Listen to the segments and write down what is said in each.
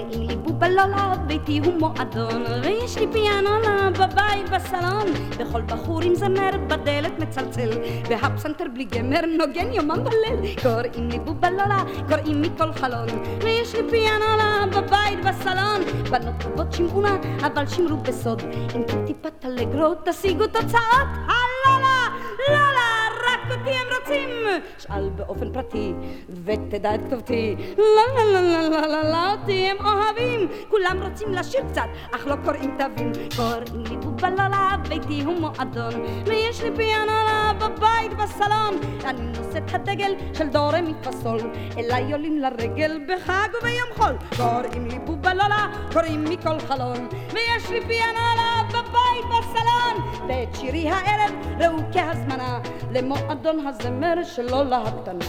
קוראים לי בובלולה, ביתי הוא מועדון, ויש לי פיאנולה בבית בסלון. וכל בחור עם זמר בדלת מצלצל, והפסנתר בלי גמר נוגן יומם בליל. קוראים לי בובלולה, קוראים מכל חלון, ויש לי פיאנולה בבית בסלון. בנות טובות שמעונה, אבל שמרו בסוד, אם טיפת אלגרו תשיגו תוצאות. הלולה, לולה, רק אותי הם רוצים, שאל באופן פרטי ותדע את כתובתי. לא, לא, לא, לא, לא, לא, אותי הם אוהבים, כולם רוצים לשיר קצת, אך לא קוראים תווים. קוראים לי בובלולה, ביתי הוא מועדון, ויש לי פיאנולה בבית בסלון. אני נושאת הדגל של דו רה מי פה סול, אליי עולים לרגל בחג וביום חול. קוראים לי בובלולה, קוראים מכל חלון, ויש לי פיאנולה בבית בסלון. ואת שירי הערב ראו כהזמנה למועדון הזמר שלו להקטנה.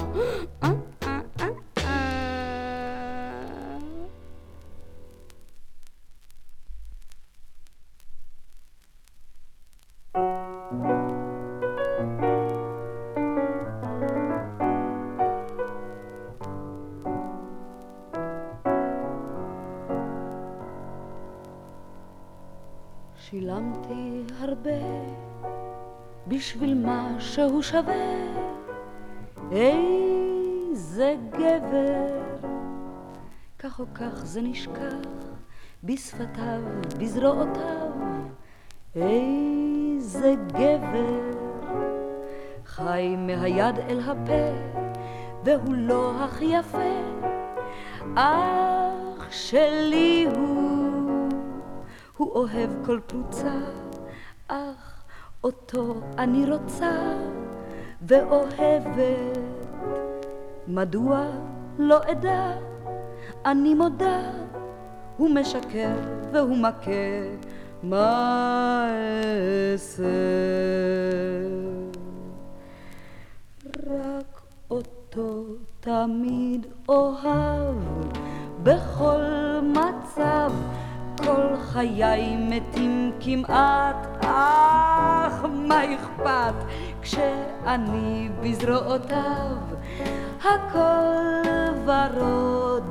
שילמתי הרבה בשביל מה שהוא שווה, איזה גבר, כך או כך זה נשכח בשפתיו, בזרועותיו. איזה גבר, חי מהיד אל הפה, והוא לא הכי יפה, אח שלי הוא אוהב כל פרוצה, אך אותו אני רוצה ואוהבת. מדוע לא אדע, אני מודה, הוא משקר והוא מכה, מה אעשה? רק אותו תמיד אוהב בכל מצב, כל חיי מתים כמעט, אך מה אכפת כשאני בזרועותיו, הכל ורוד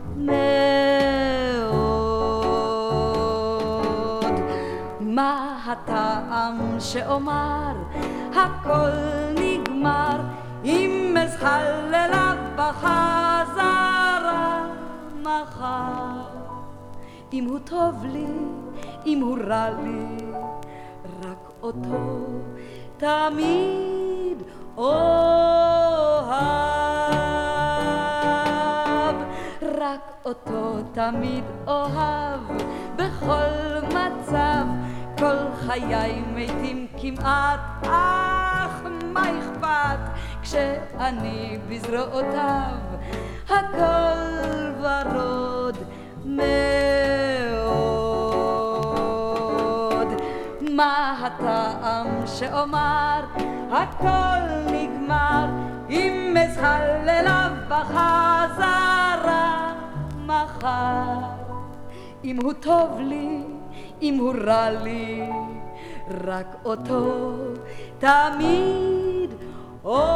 מאוד. מה הטעם שאומר הכל נגמר, אם אזחל אליו בחזרה מחר. אם הוא טוב לי, אם הוא רע לי, רק אותו תמיד אוהב, רק אותו תמיד אוהב בכל מצב, כל חיי מתים כמעט, אך מה אכפת כשאני בזרועותיו, הכל ורוד מאוד. מה הטעם שאומר הכל נגמר, אם אזחל אליו בחזרה מחר. אם הוא טוב לי, אם הוא רע לי, רק אותו תמיד אוהב.